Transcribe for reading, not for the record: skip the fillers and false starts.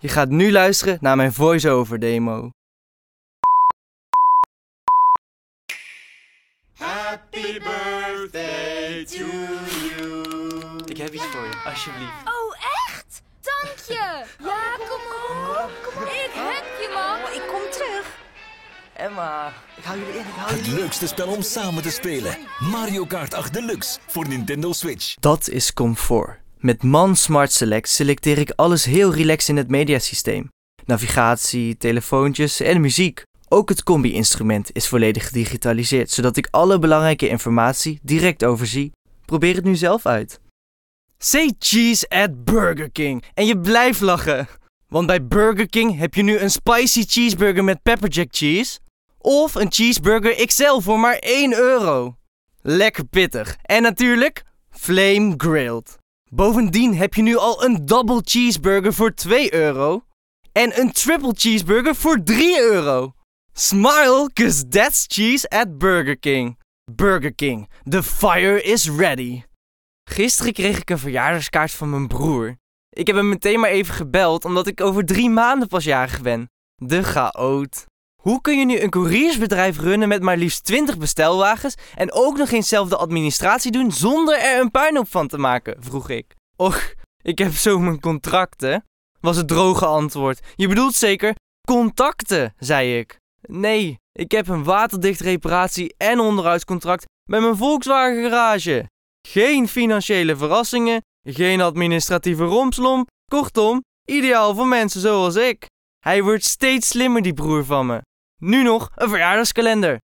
Je gaat nu luisteren naar mijn voice-over demo. Happy birthday to you. Ik heb iets voor je, alsjeblieft. Oh, echt? Dank je. Ja, kom op. Ik heb je, man. Ik kom terug. Emma, ik hou jullie in, Het leukste spel om samen te spelen. Mario Kart 8 Deluxe voor Nintendo Switch. Dat is comfort. Met Man Smart Select selecteer ik alles heel relaxed in het mediasysteem. Navigatie, telefoontjes en muziek. Ook het combi-instrument is volledig gedigitaliseerd, zodat ik alle belangrijke informatie direct overzie. Probeer het nu zelf uit. Say cheese at Burger King en je blijft lachen. Want bij Burger King heb je nu een spicy cheeseburger met pepperjack cheese. Of een cheeseburger XL voor maar €1. Lekker pittig. En natuurlijk, flame grilled. Bovendien heb je nu al een double cheeseburger voor €2. En een triple cheeseburger voor €3. Smile, 'cause that's cheese at Burger King. Burger King, the fire is ready. Gisteren kreeg ik een verjaardagskaart van mijn broer. Ik heb hem meteen maar even gebeld, omdat ik over 3 maanden pas jarig ben. De chaot. Hoe kun je nu een couriersbedrijf runnen met maar liefst 20 bestelwagens en ook nog eens zelf de administratie doen zonder er een puinhoop van te maken, vroeg ik. Och, ik heb zo mijn contracten, was het droge antwoord. Je bedoelt zeker contacten, zei ik. Nee, ik heb een waterdicht reparatie- en onderhoudscontract met mijn Volkswagen garage. Geen financiële verrassingen, geen administratieve rompslomp. Kortom, ideaal voor mensen zoals ik. Hij wordt steeds slimmer, die broer van me. Nu nog een verjaardagskalender.